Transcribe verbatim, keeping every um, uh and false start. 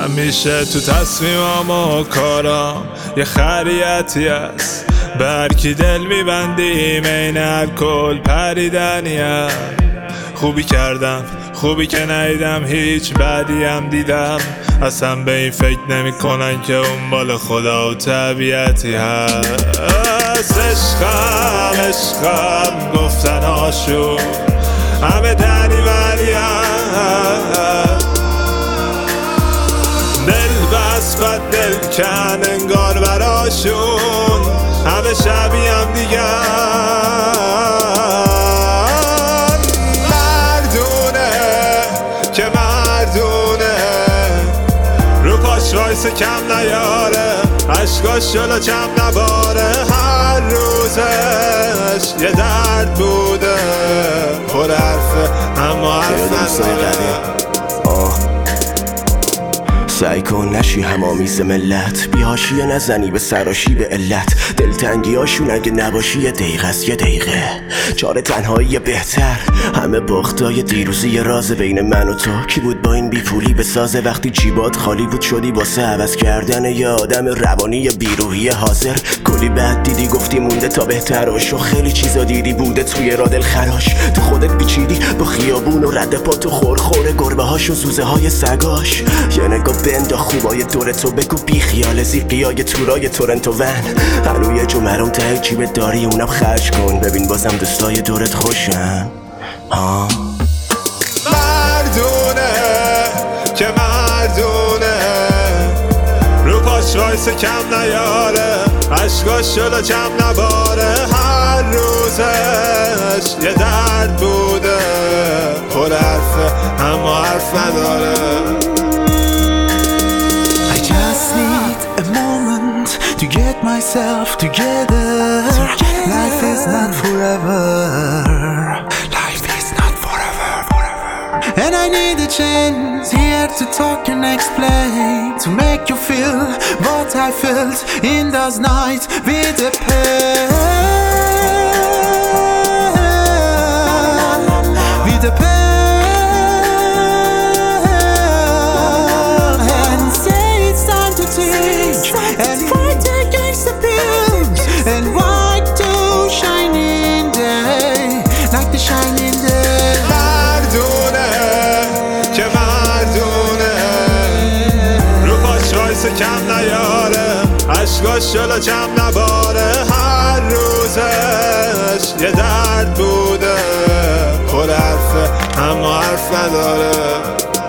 همیشه تو تصمیمام و کارام یه خریتی هست، به هرکی دل میبندیم این الکل پریدنیه. خوبی کردم خوبی که ندیدم، هیچ بدی هم دیدم، اصلا به این فکر نمی کنن که اون بال خدا و طبیعتی هست. عشقم عشقم گفتن آشون همه دنی ولی هست، دل بس بد دل کن انگار براشون همه شبیه هم دیگه. مردونه که مردونه رو پاش وایسه کم نیاره، عشقاش جلو چم نباره، هر روزش یه درد بوده، پر حرفه اما حرف نداره. سعی کن نشی همامیز ملت، بیهاشی نزنی به سراشی به علت، دلتنگی هاشون اگه نباشی یه دقیقه است یه دقیقه، چاره تنهایی بهتر، همه باختای دیروزی راز بین من و تو. کی بود با این بیپولی بسازه وقتی جیبات خالی بود، شدی واسه عوض کردن یه آدم روانی بیروحی حاضر. کلی بد دیدی گفتی مونده تا بهتراش، و خیلی چیزا دیدی بوده توی را دل خراش. تو خودت بیچیدی با خیابون و رد پا تو خورخور گربه هاش و زوزه های سگاش. یه نگاه بندا خوبای دورتو بگو بی خیال زیقیای تورای تورنتو ون، هنو یه جمعرون ته جیبت داری اونم خرج کن، ببین بازم دوستای دورت خوشن. ها مردونه که مردونه رو پاش وایسه کم نیاره، عشقاش جلو چم نباره، هر روزش یه درد بوده، پر حرفه اما حرف نداره. To get myself together. Life is not forever. Life is not forever, forever. And I need a chance here to talk and explain, to make you feel what I felt in those nights with the pain, with the pain. And say it's time to change and fight against the bills, and white to shining day, like the shining day. مردونه که مردونه رو پاش وایسه کم نیاره، عشقاش جلو چم نباره، هر روزش یه درد بوده، پر حرفه اما حرف نداره.